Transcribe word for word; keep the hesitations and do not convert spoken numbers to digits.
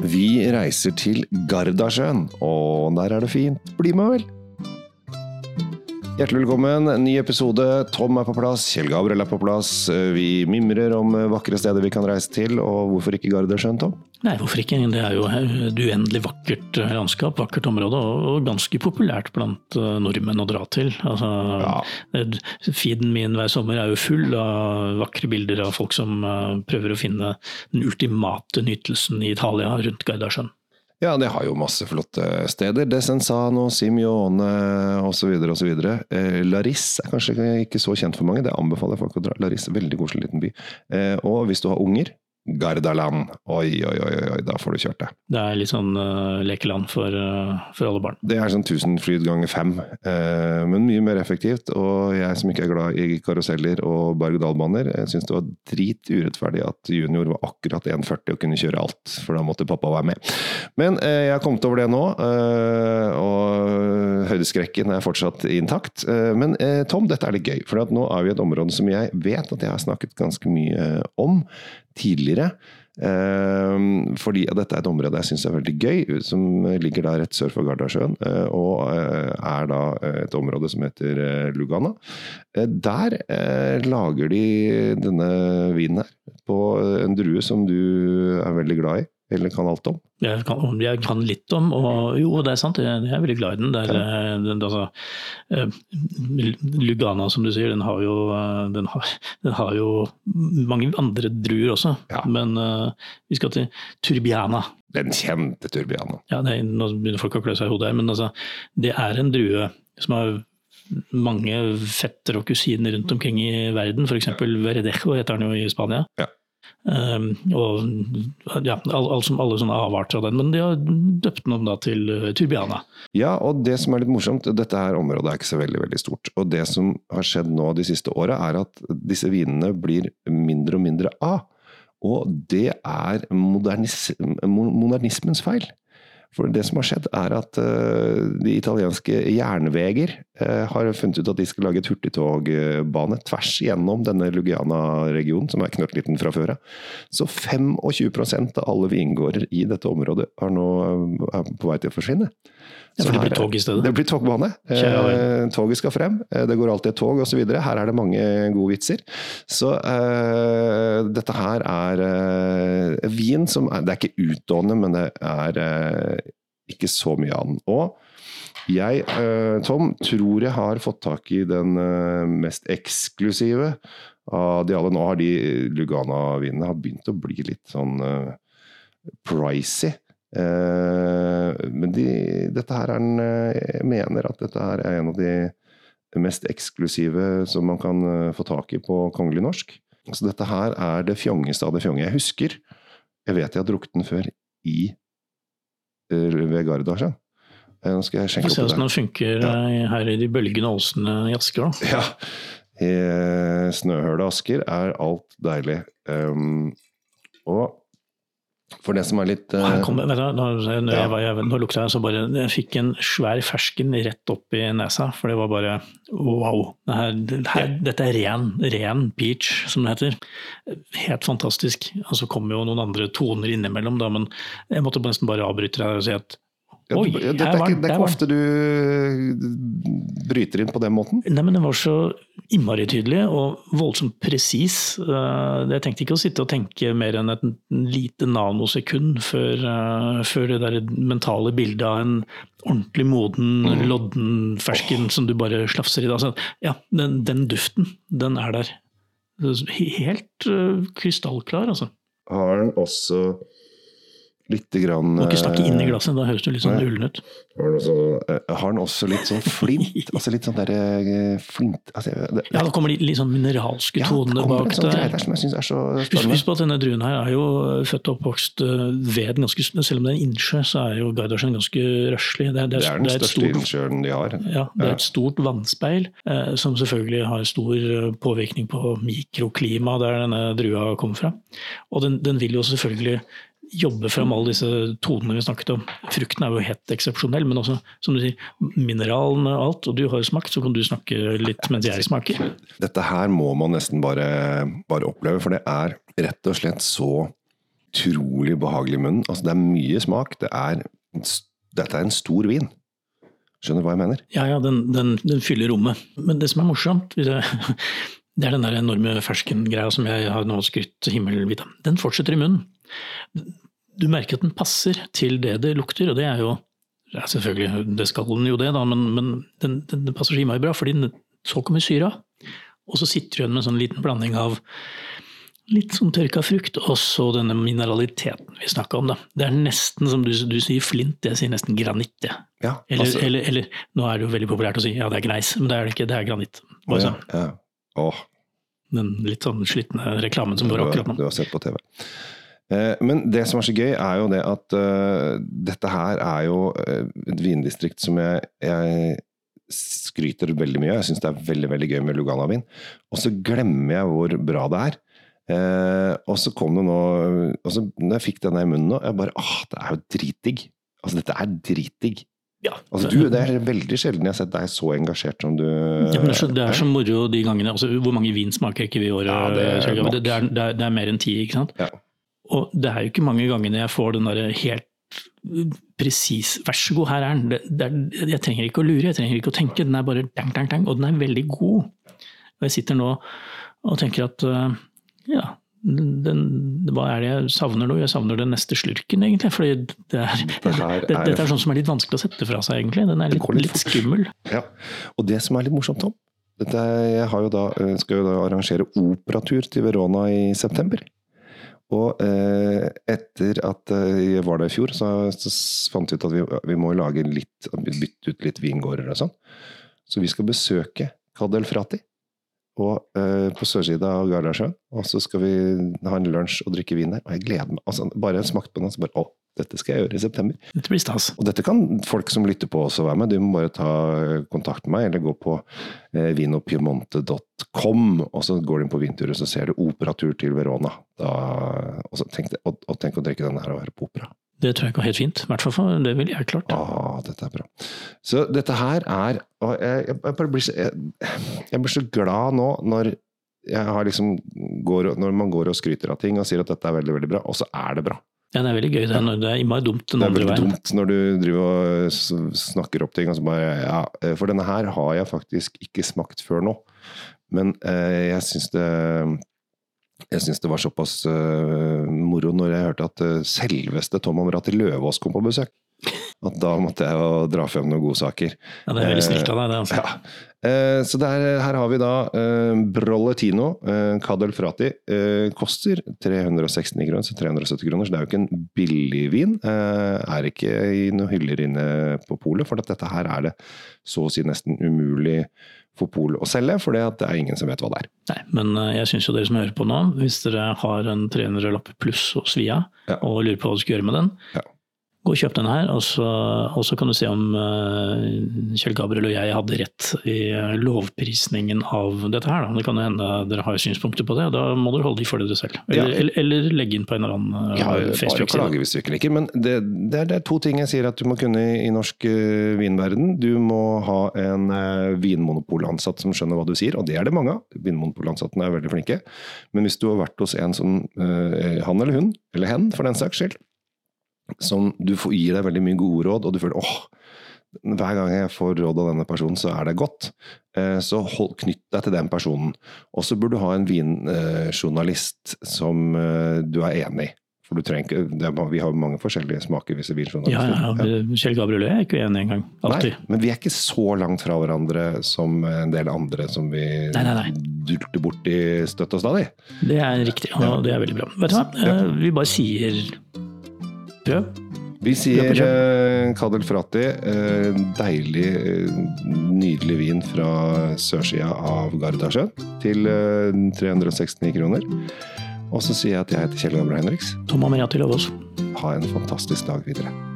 Vi reiser til Gardasjøen, og der er det fint. Bli med vel! Hjertelig velkommen, ny episode. Tom er på plass, Kjell Gabriel er på plass. Vi mimrer om vakre steder vi kan reise til, og hvorfor ikke Gardasjøen, Tom? Nei, hvorfor ikke? Det er jo et uendelig vakkert landskap, vakkert område, og ganske populært blant nordmenn å dra til. Altså, ja. Feeden min hver sommer er jo full av vakre bilder av folk som prøver å finne den ultimate nytelsen i Italia rundt Gardasjøen. Ja, det har jo masse flotte steder. Desenzano, Simione og så videre og så videre. Eh, Larisse er kanskje ikke så kjent for mange. Det anbefaler folk å dra. Larisse, veldig koselig liten by. Eh, og hvis du har unger, Gardaland. Oi, oi, oi, oi, da får du kjørt det. Det er litt sånn uh, lekeland for, uh, for alle barn. Det er sånn tusen fryd ganger fem, uh, men mye mer effektivt. Og jeg som ikke er glad i karuseller og berg-og-dal-baner, jeg synes det var drit urettferdig at junior var akkurat en førti og kunne kjøre alt, for da måtte pappa være med. Men uh, jeg har kommet over det nå, uh, og høydeskrekken er fortsatt intakt. Uh, men uh, Tom, dette er litt gøy, for nå er vi i et område som jeg vet at jeg har snakket ganske mye om tidligere, eh, fordi dette er et område jeg synes er veldig gøy, som ligger da rett sør for Gardasjøen, eh, og eh, er da et område som heter eh, Lugana. Eh, der eh, lager de denne vinen her, på en drue som du er veldig glad i, eller kan alt om? Jeg kan, jeg kan litt om, og jo, det er sant, jeg, jeg er veldig glad i den. Der, ja. den altså, Lugana, som du sier, den har jo, den har, den har jo mange andre druer også, ja. Men uh, vi skal til Turbiana. Den kjente Turbiana. Ja, det er, nå begynner folk å klø seg i hodet her, men altså, det er en drue som har mange fetter og kusiner rundt omkring i verden, for eksempel Verdejo heter den jo i Spania. Ja. Um, og ja, alle, alle sånne avarter av den, men de har døpt den om da til uh, Turbiana. Ja, og det som er litt morsomt, dette her området er ikke så veldig, veldig stort, og det som har skjedd nå de siste årene er at disse vinene blir mindre og mindre av, og det er modernis modernismens feil. For det som har skjedd er at uh, de italienske jernveger uh, har funnet ut at de skal lage et hurtigtogbane tvers gjennom denne Lugana-regionen, som er knøttliten fra før. Så tjuefem prosent av alle vingårder i dette området er nå er på vei til å forsvinne. Ja, for det blir tog i stedet. Det blir togbane. Eh, toget skal frem. Eh, det går alltid et tog og så videre. Her er det mange gode vitser. Så eh, dette her er eh, vin som er, det er ikke utdående, men det er eh, ikke så mye av den. Og jeg, eh, Tom, tror jeg har fått tak i den eh, mest eksklusive av de alle. Nå har de Lugana-vinene har begynt å bli litt sånn eh, pricey. Uh, men de, dette her er en, jeg mener at dette her er en av de mest eksklusive som man kan uh, få tak i på kongelig norsk. Så dette her er det fjongeste av det fjonge. Jeg husker, jeg vet jeg har drukket den før i uh, ved Gardasjøen. Uh, nå skal jeg sjekke opp det. Hvordan funker ja. Her i de bølgende åsene i Asker da? Ja, i snøhøle Asker er alt deilig. Um, og for det som er litt uh, kom, vet du, nå, når jeg var, jeg, nå lukta jeg så bare jeg fikk en svær fersken rett opp i nesa, for det var bare wow, det her, det her, dette er ren, ren peach som det heter, helt fantastisk. Og så kom jo noen andre toner innimellom da, men jeg måtte nesten bare avbryte deg og si at oi, ja, det, er ikke, det er ikke ofte du bryter inn på den måten. Nei, men den var så innmari tydelig og voldsomt presis. Jeg tenkte ikke å sitte og tenke mer enn et lite nanosekund før, før det der mentale bildet av en ordentlig moden, mm. lodden fersken oh. som du bare slafser i. Altså, ja, den, den duften, den er der. Helt uh, krystallklar, altså. Har den også litt grann... Du må ikke snakke inn i glasset, da høres du litt sånn ullen ut. Har den, også, har den også litt sånn flint? altså litt sånn der flint... Altså, det, ja, da kommer de litt sånn mineralske tonene bak der. Ja, det kommer en sånn som jeg synes er så spennende. Husk på at denne druen her er jo født og oppvokst ved den ganske... Selv om det er en innsjø, så er jo Gardasjøen ganske røslig. Det er, det er, det er den det er største stort, innsjøen de har. Ja, det er et stort vannspeil, eh, som selvfølgelig har stor påvirkning på mikroklima der denne drua kommer fra. Og den, den vil jo selvfølgelig jobbe frem alle disse tonene vi snakket om. Frukten er jo helt eksepsjonell, men også, som du sier, mineralene og alt, og du har jo smakt, så kan du snakke litt mens jeg smaker. Dette her må man nesten bare, bare oppleve, for det er rett og slett så utrolig behagelig i munnen. Altså, det er mye smak. Det er, dette er en stor vin. Skjønner du hva jeg mener? Ja, ja, den, den, den fyller rommet. Men det som er morsomt, det er den der enorme fersken-greia som jeg har nå skrytt himmelvidt av. Den fortsetter i munnen. Du merker at den passer til det det lukter, og det er jo, ja, selvfølgelig, det skal den jo det da, men, men den, den, den passer så himmelig bra, fordi den så kommer syra, og så sitter du igjen med en sånn liten blanding av litt sånn tørka frukt, og så denne mineraliteten vi snakket om da. Det er nesten, som du, du sier, flint, jeg sier nesten granitt, ja. Ja, eller, altså, eller, eller, nå er det jo veldig populært å si, ja, det er gneis, men det er det ikke, det er granitt. Å, ja, ja. Åh. Den litt sånn slittende reklamen som går akkurat nå. Du har sett på T V. Eh, men det som er så gøy er jo det at uh, dette her er jo et vindistrikt som jeg, jeg skryter veldig mye. Jeg synes det er veldig, veldig gøy med Lugana-vin. Og så glemmer jeg hvor bra det er. Eh, og så kom det nå, og så når jeg fikk denne i munnen nå, jeg bare, åh, det er jo dritdigg. Altså, dette er dritdigg. Ja. Altså, du, det er veldig sjelden jeg har sett deg så engasjert som du... Ja, men det er så, det er så moro de gangene, altså, hvor mange vin smaker ikke vi i året? Ja, det, er det, det, er, det, er, det er mer enn ti, ikke sant? Ja. Og det er jo ikke mange gangene jeg får den der helt presis, vær så god, her er den. Det, det er, jeg trenger ikke å lure, jeg trenger ikke å tenke, den er bare dang, dang, dang, og den er veldig god. Og jeg sitter nå og tenker at, ja, den, hva er det jeg savner nå? Jeg savner den neste slurken egentlig, fordi det er, det, det, dette er sånn som er litt vanskelig å sette fra seg egentlig, den er litt, litt, litt skummel. Ja, og det som er litt morsomt, Tom, dette, jeg har jo da, skal jo da arrangere operatur til Verona i september. Og eh, etter at jeg var der i fjor, så, så fant vi ut at vi, vi må lage litt, bytte ut litt vingårder og sånn. Så vi skal besøke Cadelfrati og, eh, på sørsiden av Gardasjøen, og så skal vi ha en lunsj og drikke vin der. Og jeg gleder meg. Altså, bare jeg smakte på den, så bare, å, dette skal jeg gjøre i september. Dette blir stas. Og dette kan folk som lytter på også være med. Du må bare ta kontakt med meg, eller gå på eh, vinopiemonte punktum com, og så går du inn på vinturet, så ser du operatur til Verona. Da, og, så tenk, og, og tenk å drikke den her og være på opera. Det tror jeg går helt fint. I hvert fall for det vil jeg klart. Ah, dette er bra. Så dette her er, og jeg, jeg, jeg, blir så, jeg, jeg blir så glad nå når, jeg har liksom går, når man går og skryter av ting og sier at dette er veldig, veldig bra, og så er det bra. Ja, det er veldig gøy. Det er, det er innmari dumt den andre veien. Det er veldig veien. Dumt når du driver og snakker opp ting, og så bare, ja, for denne her har jeg faktisk ikke smakt før nå. Men eh, jeg synes det, jeg synes det var såpass uh, moro når jeg hørte at uh, selveste Tom Amrati Løvaas kom på besøk. At da måtte jeg jo dra frem noen gode saker. Ja, det er veldig snilt av deg, det altså. Ja. Eh, så der, her har vi da eh, Broletino, eh, Cadelfrati, eh, koster tre hundre og sekstini kroner, så tre hundre og sytti kroner, så det er jo ikke en billig vin. Eh, er ikke i noen hyller inne på polet, for at dette her er det så å si nesten umulig for polet å selge, for det er ingen som vet hva det er. Nei, men jeg synes jo dere som hører på nå, hvis dere har en tre hundre lapp pluss hos Via, ja, og lurer på hva du skal gjøre med den, ja, gå og kjøp den her, og så, og så kan du se om uh, Kjell Gabriel og jeg hadde rett i lovprisningen av dette her. Da. Det kan jo hende dere har synspunkter på det, og da må dere holde de for dere selv. Eller, ja, eller, eller legge inn på en eller annen uh, ja, Facebook-side. Bare klage hvis du ikke liker, men det, det, er, det er to ting jeg sier at du må kunne i, i norsk uh, vinverden. Du må ha en uh, vinmonopolansatt som skjønner hva du sier, og det er det mange av. Vinmonopolansattene er veldig flinke. Men hvis du har vært hos en som uh, han eller hun, eller hen for den saks skyld, som du får, gir deg veldig mye gode råd, og du føler, åh, hver gang jeg får råd av denne personen, så er det godt. Eh, så hold, knytt deg til den personen. Og så burde du ha en vinjournalist eh, som eh, du er enig i. For du trenger ikke, det er, vi har mange forskjellige smaker, visse vinjournalister. Ja, ja, ja. Kjell Gabriel er ikke enig en gang, alltid. Nei, men vi er ikke så langt fra hverandre som en del andre som vi nei, nei, nei. dulter bort i støtt og stadig. Det er riktig, og ja, det er veldig bra. Vet du hva? Ja. Vi bare sier... Prøv. Vi sier uh, Cadelfrati, uh, deilig, uh, nydelig vin fra sørsida av Gardasjøen til uh, tre hundre og sekstini kroner. Og så sier jeg at jeg heter Kjell Gabriel Henriks. Tom Amrati Løvaas. Ha en fantastisk dag videre.